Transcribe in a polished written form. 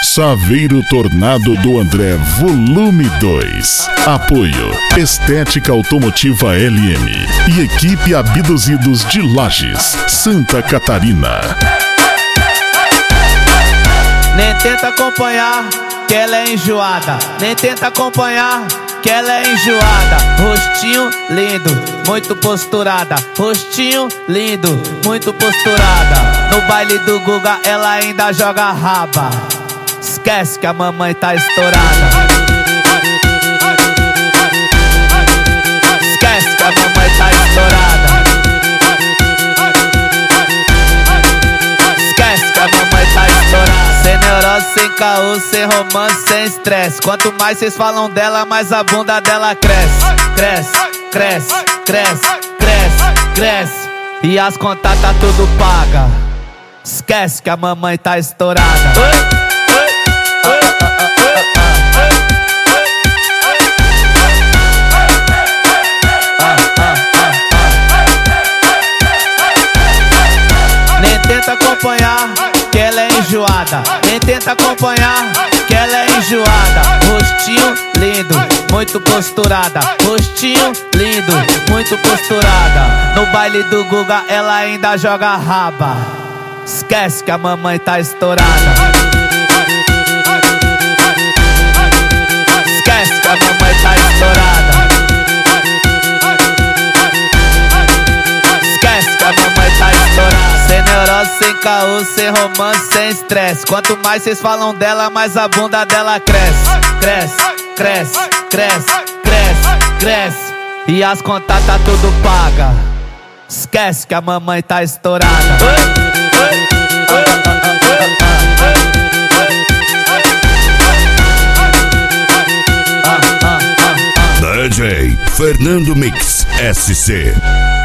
Saveiro Tornado do André, volume 2. Apoio Estética Automotiva LM e equipe Abduzidos de Lages, Santa Catarina. Nem tenta acompanhar, que ela é enjoada. Nem tenta acompanhar, que ela é enjoada. Rostinho lindo, muito posturada. Rostinho lindo, muito posturada. No baile do Guga ela ainda joga raba. Esquece que a mamãe tá estourada. Esquece que a mamãe tá estourada. Esquece que a mamãe tá estourada. Sem neurose, sem caô, sem romance, sem estresse. Quanto mais vocês falam dela, mais a bunda dela cresce. Cresce, cresce, cresce, cresce, cresce. E as contas tá tudo paga. Esquece que a mamãe tá estourada. Nem tenta acompanhar, que ela é enjoada. Nem tenta acompanhar, que ela é enjoada. Rostinho lindo, muito posturada. Rostinho lindo, muito posturada. No baile do Guga ela ainda joga raba. Esquece que a mamãe tá estourada. Esquece que a mamãe tá estourada. Esquece que a mamãe tá estourada. Sem neurose, sem caô, sem romance, sem estresse. Quanto mais vocês falam dela, mais a bunda dela cresce. Cresce, cresce, cresce, cresce, cresce. E as contas tá tudo paga. Esquece que a mamãe tá estourada. DJ Fernando Mix SC.